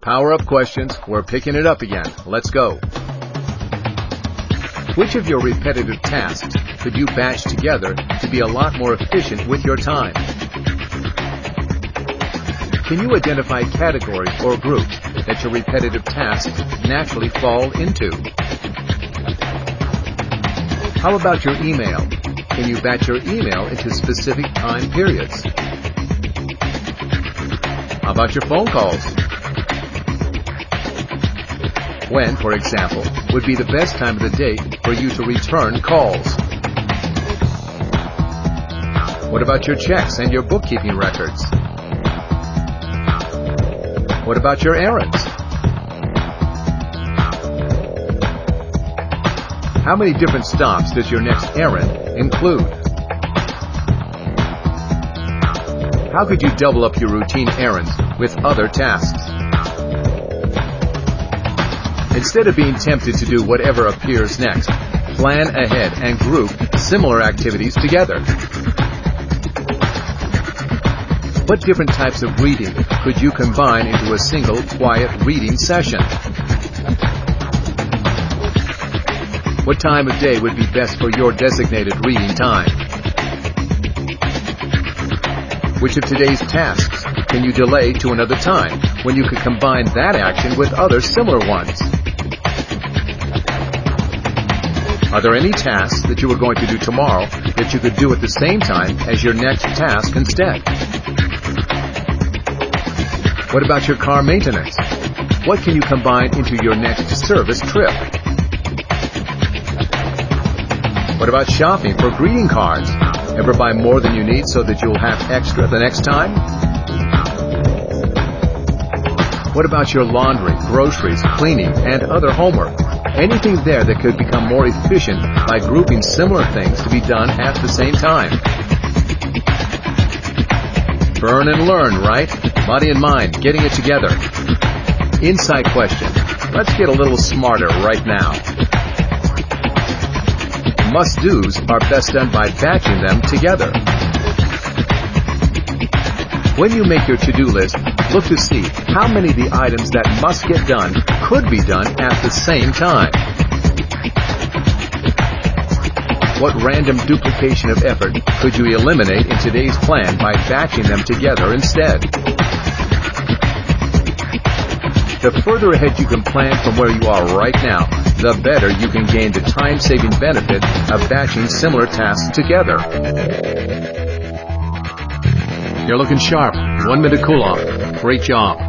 Power-up questions. We're picking it up again. Let's go. Which of your repetitive tasks could you batch together to be a lot more efficient with your time? Can you identify categories or groups that your repetitive tasks naturally fall into? How about your email? Can you batch your email into specific time periods? How about your phone calls? When, for example, would be the best time of the day for you to return calls? What about your checks and your bookkeeping records? What about your errands? How many different stops does your next errand include? How could you double up your routine errands with other tasks? Instead of being tempted to do whatever appears next, plan ahead and group similar activities together. What different types of reading could you combine into a single quiet reading session? What time of day would be best for your designated reading time? Which of today's tasks can you delay to another time when you could combine that action with other similar ones? Are there any tasks that you are going to do tomorrow that you could do at the same time as your next task instead? What about your car maintenance? What can you combine into your next service trip? What about shopping for greeting cards? Ever buy more than you need so that you'll have extra the next time? What about your laundry, groceries, cleaning, and other homework? Anything there that could become more efficient by grouping similar things to be done at the same time? Burn and learn, right? Body and mind, getting it together. Insight question. Let's get a little smarter right now. Must-dos are best done by batching them together. When you make your to-do list, look to see how many of the items that must get done could be done at the same time. What random duplication of effort could you eliminate in today's plan by batching them together instead? The further ahead you can plan from where you are right now, the better you can gain the time-saving benefit of batching similar tasks together. You're looking sharp. 1 minute cool-off. Great job.